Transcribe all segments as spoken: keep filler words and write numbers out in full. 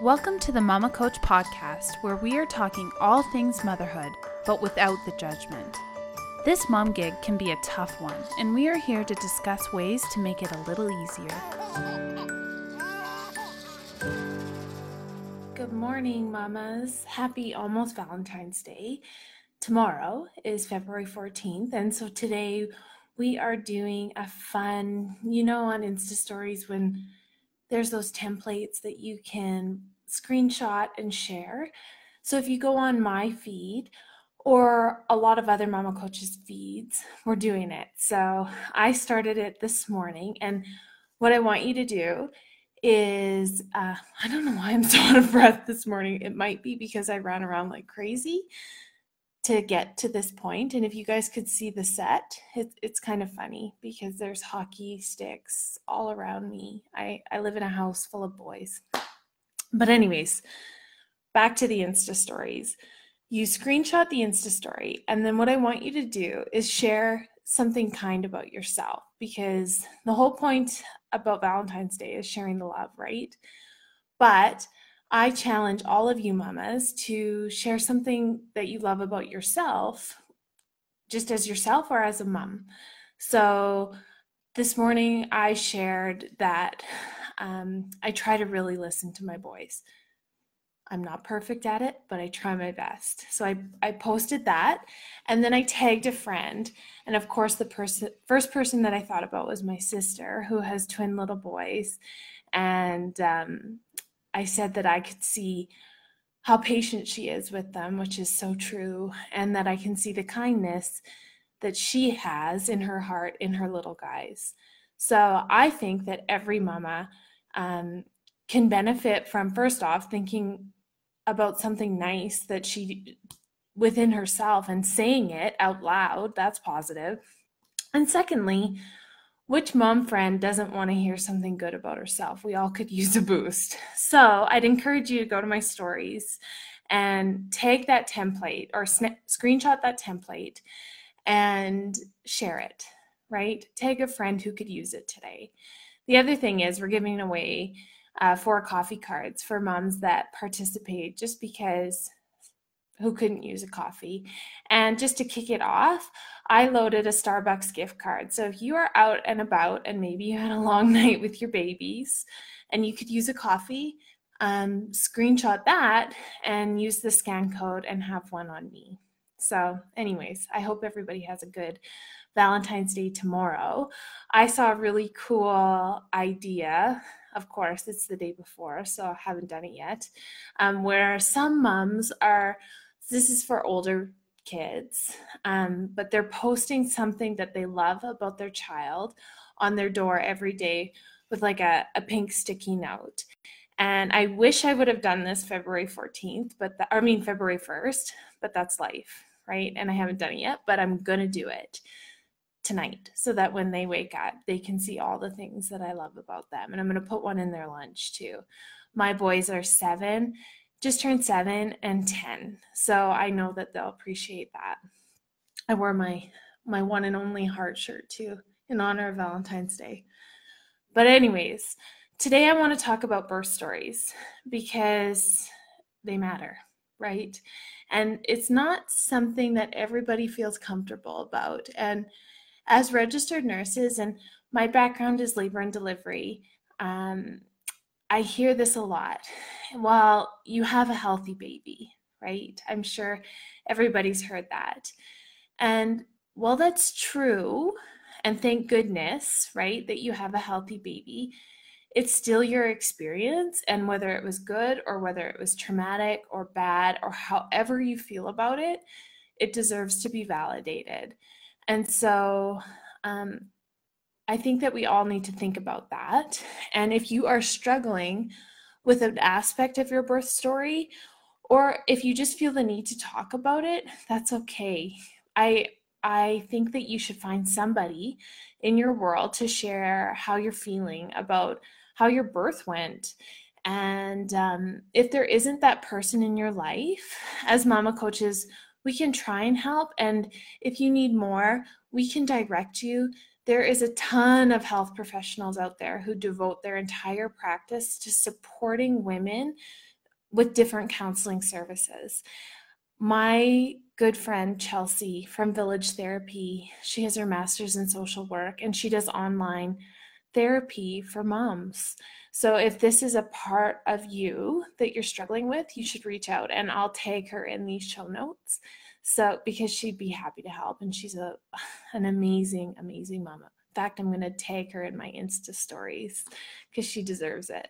Welcome to the Mama Coach podcast, where we are talking all things motherhood, but without the judgment. This mom gig can be a tough one, and we are here to discuss ways to make it a little easier. Good morning, mamas. Happy almost Valentine's Day. Tomorrow is February fourteenth, and so today we are doing a fun, you know, on Insta stories when there's those templates that you can screenshot and share. So if you go on my feed or a lot of other Mama Coaches feeds, we're doing it. So I started it this morning, and what I want you to do is, uh, I don't know why I'm so out of breath this morning. It might be because I ran around like crazy to get to this point. And if you guys could see the set, it, it's kind of funny because there's hockey sticks all around me. I, I live in a house full of boys. But anyways, back to the Insta stories. You screenshot the Insta story, and then what I want you to do is share something kind about yourself, because the whole point about Valentine's Day is sharing the love, right? But I challenge all of you mamas to share something that you love about yourself, just as yourself or as a mom. So this morning I shared that um, I try to really listen to my boys. I'm not perfect at it, but I try my best. So I, I posted that, and then I tagged a friend. And of course, the person, first person that I thought about was my sister, who has twin little boys. And um, I said that I could see how patient she is with them, which is so true, and that I can see the kindness that she has in her heart in her little guys. So I think that every mama um, can benefit from, first off, thinking about something nice that she within herself and saying it out loud. That's positive. And secondly, which mom friend doesn't want to hear something good about herself? We all could use a boost. So I'd encourage you to go to my stories and tag that template or sn- screenshot that template and share it, right? Tag a friend who could use it today. The other thing is we're giving away uh, four coffee cards for moms that participate, just because who couldn't use a coffee. And just to kick it off, I loaded a Starbucks gift card. So if you are out and about and maybe you had a long night with your babies and you could use a coffee, um, screenshot that and use the scan code and have one on me. So anyways, I hope everybody has a good Valentine's Day tomorrow. I saw a really cool idea. Of course, it's the day before, so I haven't done it yet, um, where some moms are, this is for older kids, um, but they're posting something that they love about their child on their door every day with like a, a pink sticky note. And I wish I would have done this February fourteenth, but the, I mean February first, but that's life, right? And I haven't done it yet, but I'm going to do it tonight so that when they wake up, they can see all the things that I love about them. And I'm going to put one in their lunch too. My boys are seven, just turned seven and ten. So I know that they'll appreciate that. I wore my, my one and only heart shirt too in honor of Valentine's Day. But anyways, today I want to talk about birth stories because they matter, right? And it's not something that everybody feels comfortable about. And as registered nurses, and my background is labor and delivery, um, I hear this a lot. Well, you have a healthy baby, right? I'm sure everybody's heard that. And while that's true, and thank goodness, right, that you have a healthy baby, it's still your experience. And whether it was good or whether it was traumatic or bad or however you feel about it, it deserves to be validated. And so um, I think that we all need to think about that. And if you are struggling with an aspect of your birth story, or if you just feel the need to talk about it, that's okay. I I think that you should find somebody in your world to share how you're feeling about how your birth went. And um, if there isn't that person in your life, as mama coaches, we can try and help. And if you need more, we can direct you. There is a ton of health professionals out there who devote their entire practice to supporting women with different counseling services. My good friend Chelsea from Village Therapy, she has her master's in social work and she does online therapy for moms. So if this is a part of you that you're struggling with, you should reach out, and I'll tag her in these show notes. So because she'd be happy to help, and she's a an amazing, amazing mama. In fact, I'm going to tag her in my Insta stories because she deserves it.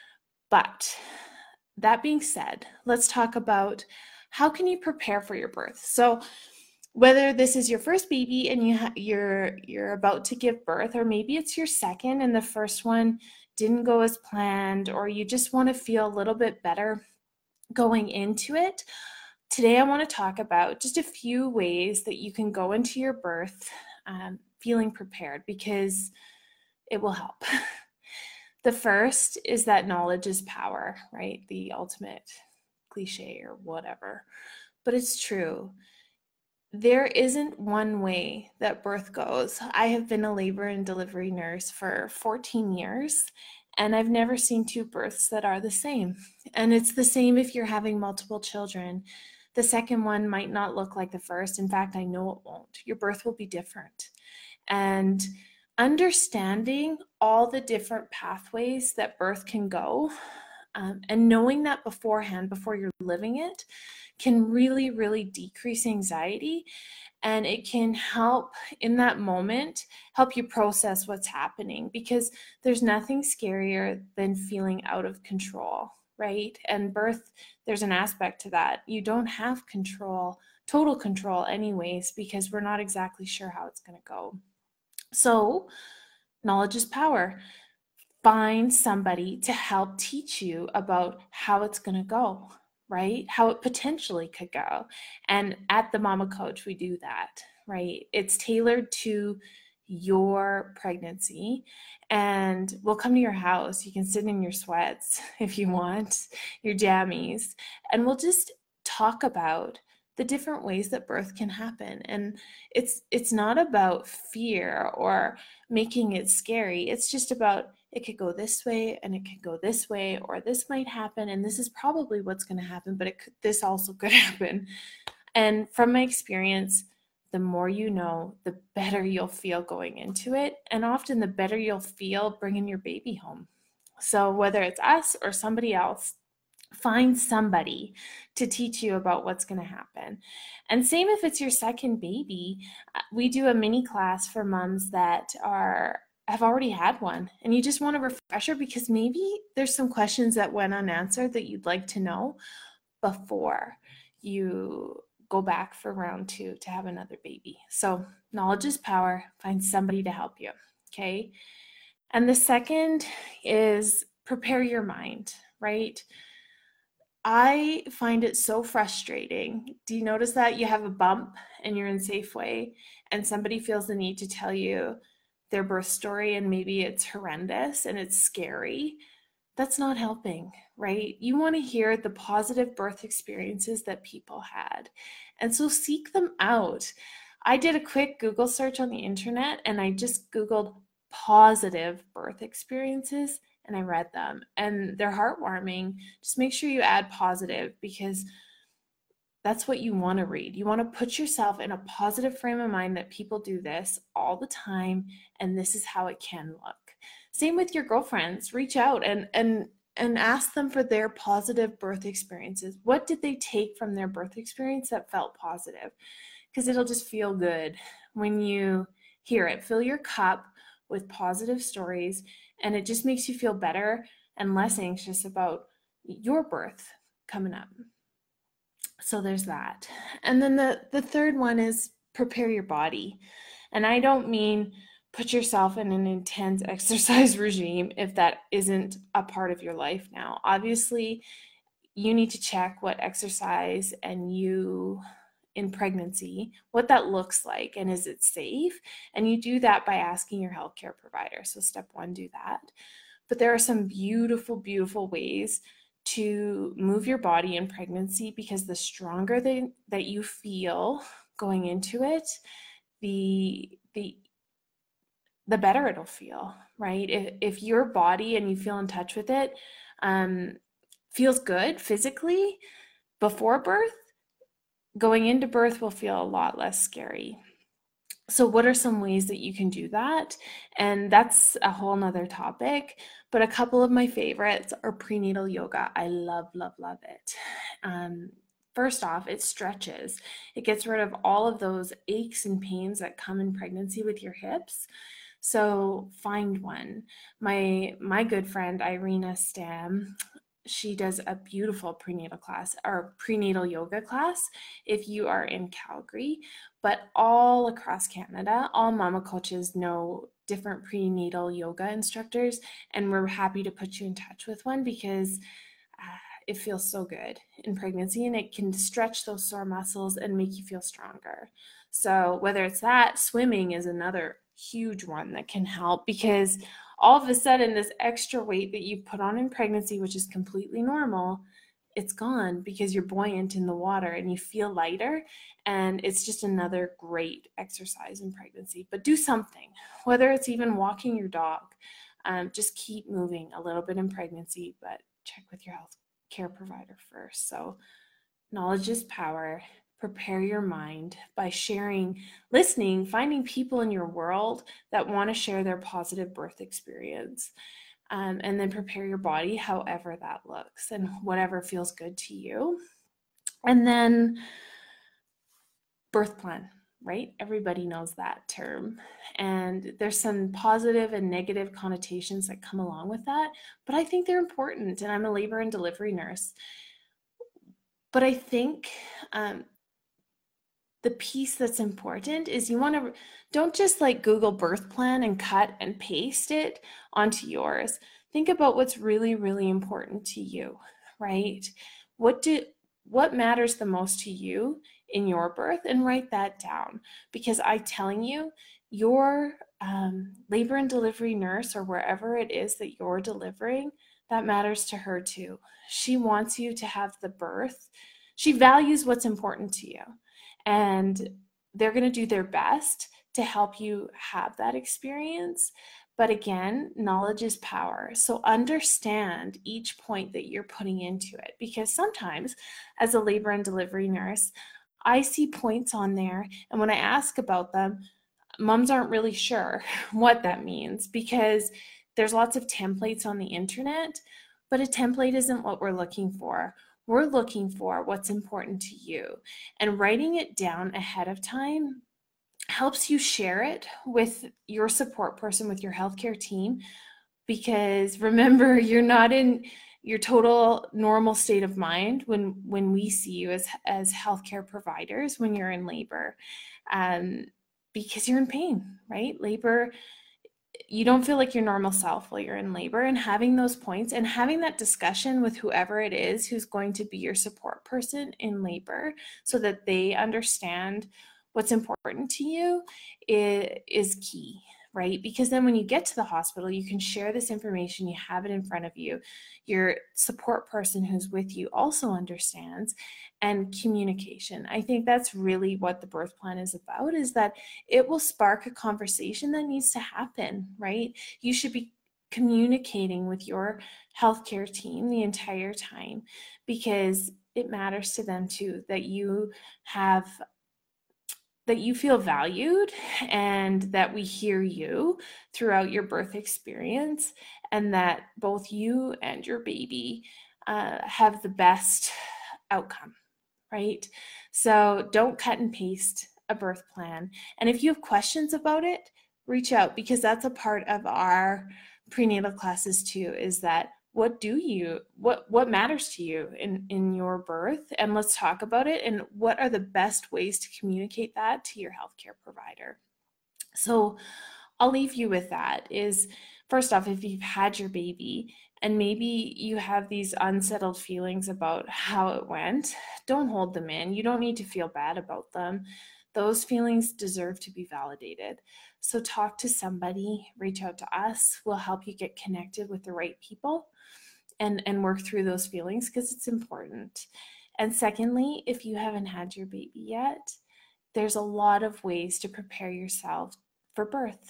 But that being said, let's talk about how can you prepare for your birth. So whether this is your first baby and you ha- you're you're about to give birth, or maybe it's your second and the first one didn't go as planned, or you just want to feel a little bit better going into it, today I want to talk about just a few ways that you can go into your birth um, feeling prepared, because it will help. The first is that knowledge is power, right? The ultimate cliche or whatever, but it's true. There isn't one way that birth goes. I have been a labor and delivery nurse for fourteen years, and I've never seen two births that are the same. And it's the same if you're having multiple children. The second one might not look like the first. In fact, I know it won't. Your birth will be different. And understanding all the different pathways that birth can go, um, and knowing that beforehand, before you're living it, can really, really decrease anxiety, and it can help in that moment, help you process what's happening, because there's nothing scarier than feeling out of control, right? And birth, there's an aspect to that. You don't have control, total control anyways, because we're not exactly sure how it's going to go. So knowledge is power. Find somebody to help teach you about how it's going to go, right? How it potentially could go. And at the Mama Coach, we do that, right? It's tailored to your pregnancy, and we'll come to your house. You can sit in your sweats if you want, your jammies, and we'll just talk about the different ways that birth can happen. And it's it's not about fear or making it scary. It's just about, it could go this way and it could go this way, or this might happen and this is probably what's going to happen, but it could, this also could happen. And from my experience, the more you know, the better you'll feel going into it, and often the better you'll feel bringing your baby home. So whether it's us or somebody else, find somebody to teach you about what's going to happen. And same if it's your second baby. We do a mini class for moms that are have already had one, and you just want a refresher because maybe there's some questions that went unanswered that you'd like to know before you go back for round two to have another baby. So knowledge is power. Find somebody to help you. Okay. And the second is prepare your mind, right? I find it so frustrating. Do you notice that you have a bump and you're in Safeway and somebody feels the need to tell you their birth story, and maybe it's horrendous and it's scary? That's not helping, right? You want to hear the positive birth experiences that people had. And so seek them out. I did a quick Google search on the internet and I just Googled positive birth experiences and I read them, and they're heartwarming. Just make sure you add positive, because that's what you want to read. You want to put yourself in a positive frame of mind that people do this all the time and this is how it can look. Same with your girlfriends. Reach out and and and ask them for their positive birth experiences. What did they take from their birth experience that felt positive? Because it'll just feel good when you hear it. Fill your cup with positive stories, and it just makes you feel better and less anxious about your birth coming up. So there's that. And then the, the third one is prepare your body. And I don't mean put yourself in an intense exercise regime if that isn't a part of your life now. Obviously, you need to check what exercise and you in pregnancy, what that looks like, and is it safe? And you do that by asking your healthcare provider. So step one, do that. But there are some beautiful, beautiful ways to move your body in pregnancy, because the stronger they, that you feel going into it, the the the better it'll feel, right? If, if your body and you feel in touch with it, um, feels good physically before birth, going into birth will feel a lot less scary. So what are some ways that you can do that? And that's a whole nother topic, but a couple of my favorites are prenatal yoga. I love, love, love it. Um, first off, it stretches. It gets rid of all of those aches and pains that come in pregnancy with your hips. So find one. My my good friend Irina Stam, she does a beautiful prenatal class or prenatal yoga class if you are in Calgary, but all across Canada, all mama coaches know different prenatal yoga instructors, and we're happy to put you in touch with one because uh, it feels so good in pregnancy and it can stretch those sore muscles and make you feel stronger. So whether it's that, swimming is another huge one that can help because all of a sudden this extra weight that you put on in pregnancy, which is completely normal, it's gone because you're buoyant in the water and you feel lighter. And it's just another great exercise in pregnancy. But do something, whether it's even walking your dog. Um, just keep moving a little bit in pregnancy, but check with your health care provider first. So knowledge is power. Prepare your mind by sharing, listening, finding people in your world that want to share their positive birth experience. Um, and then prepare your body however that looks and whatever feels good to you. And then birth plan, right? Everybody knows that term. And there's some positive and negative connotations that come along with that, but I think they're important. And I'm a labor and delivery nurse. But I think um, the piece that's important is you want to don't just like Google birth plan and cut and paste it onto yours. Think about what's really, really important to you, right? What do what matters the most to you in your birth, and write that down, because I'm telling you, your um, labor and delivery nurse or wherever it is that you're delivering, that matters to her too. She wants you to have the birth. She values what's important to you, and they're going to do their best to help you have that experience. But again, knowledge is power. So understand each point that you're putting into it, because sometimes as a labor and delivery nurse, I see points on there, and when I ask about them, moms aren't really sure what that means because there's lots of templates on the internet, but a template isn't what we're looking for. We're looking for what's important to you, and writing it down ahead of time helps you share it with your support person, with your healthcare team, because remember, you're not in your total normal state of mind when when we see you as as healthcare providers when you're in labor, um, because you're in pain, right? Labor, you don't feel like your normal self while you're in labor, and having those points and having that discussion with whoever it is who's going to be your support person in labor so that they understand what's important to you is, is key, right? Because then when you get to the hospital, you can share this information, you have it in front of you. Your support person who's with you also understands. And communication. I think that's really what the birth plan is about, is that it will spark a conversation that needs to happen, right? You should be communicating with your healthcare team the entire time, because it matters to them too that you have that you feel valued and that we hear you throughout your birth experience, and that both you and your baby uh, have the best outcome, right? So don't cut and paste a birth plan. And if you have questions about it, reach out, because that's a part of our prenatal classes too, is that what do you what what matters to you in in your birth, and let's talk about it, and what are the best ways to communicate that to your healthcare provider. So I'll leave you with that, is first off, if you've had your baby and maybe you have these unsettled feelings about how it went, don't hold them in. You don't need to feel bad about them. Those feelings deserve to be validated. So talk to somebody, reach out to us. We'll help you get connected with the right people and, and work through those feelings, because it's important. And secondly, if you haven't had your baby yet, there's a lot of ways to prepare yourself for birth.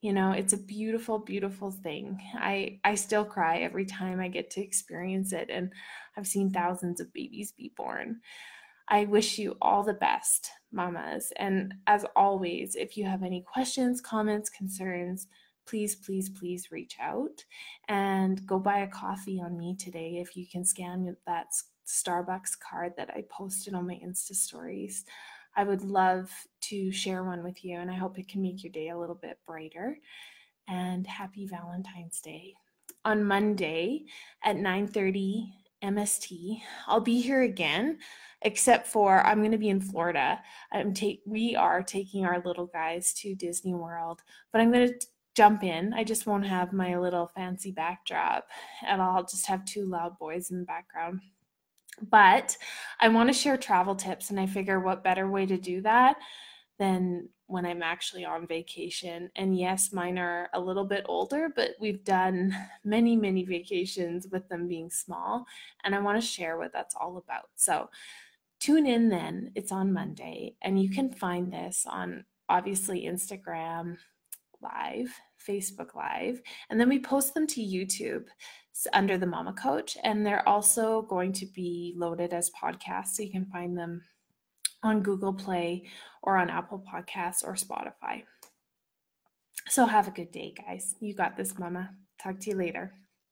You know, it's a beautiful, beautiful thing. I I still cry every time I get to experience it, and I've seen thousands of babies be born. I wish you all the best, mamas. And as always, if you have any questions, comments, concerns, please, please, please reach out and go buy a coffee on me today if you can scan that Starbucks card that I posted on my Insta stories. I would love to share one with you, and I hope it can make your day a little bit brighter. And happy Valentine's Day. On Monday at nine thirty M S T, I'll be here again, except for I'm going to be in Florida. I'm take we are taking our little guys to Disney World, but I'm going to jump in. I just won't have my little fancy backdrop, and I'll just have two loud boys in the background. But I want to share travel tips, and I figure what better way to do that than when I'm actually on vacation. And yes, mine are a little bit older, but we've done many, many vacations with them being small, and I want to share what that's all about. So tune in then. It's on Monday, and you can find this on obviously Instagram Live, Facebook Live, and then we post them to YouTube under the Mama Coach, and they're also going to be loaded as podcasts, so you can find them on Google Play or on Apple Podcasts or Spotify. So have a good day, guys. You got this, Mama. Talk to you later.